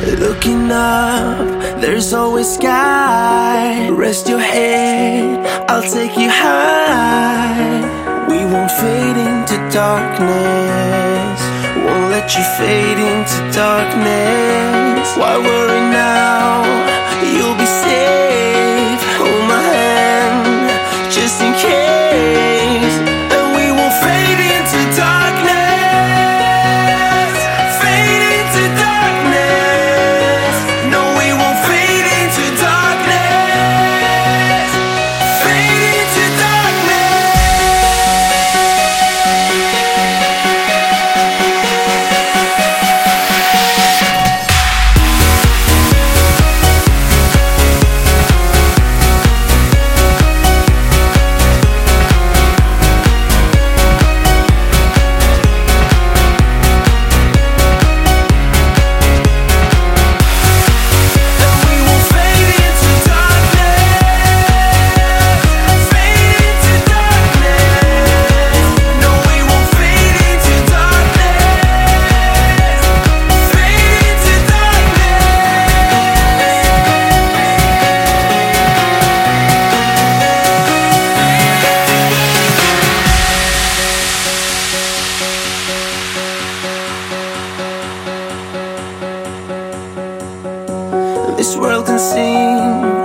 Looking up, there's always sky. Rest your head, I'll take you high. We won't fade into darkness, won't let you fade into darkness. Why worry now? You'll be safe. Hold my hand, just in case. And we won't fade into darkness, fade into darkness. No, we won't fade into darkness, fade into this world can sing